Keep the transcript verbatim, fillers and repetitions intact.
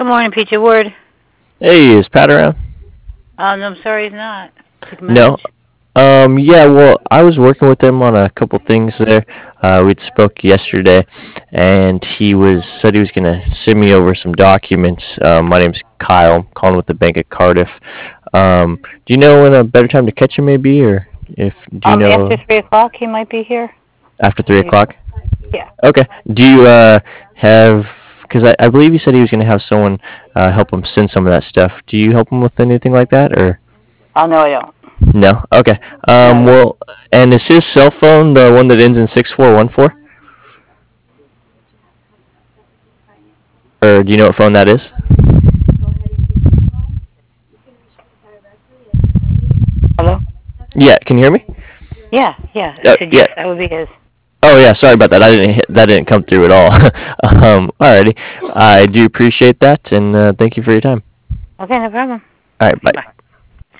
Good morning, Peachy Ward. Hey, is Pat around? Um, no, I'm sorry he's not. Take a No. message. Um, yeah, well, I was working with him on a couple things there. Uh, we'd spoke yesterday, and he was said he was gonna send me over some documents. Um, my name's Kyle. I'm calling with the bank at Cardiff. Um, do you know when a better time to catch him may be, or if do you Um, after know three o'clock he might be here. after three o'clock? Yeah. Okay. Do you uh have? Because I, I believe you said he was gonna have someone uh, help him send some of that stuff. Do you help him with anything like that, or? Oh, no, I don't. No. Okay. No, I Um. don't. Well, and is his cell phone the one that ends in six four one four? Or do you know what phone that is? Hello? Yeah. Can you hear me? Yeah, yeah. I Uh, said yeah. yes, that would be his. Oh yeah. Sorry about that. I didn't hit, that didn't come through at all. um. Alrighty. I do appreciate that, and uh, thank you for your time. Okay, no problem. All right. Bye. Bye.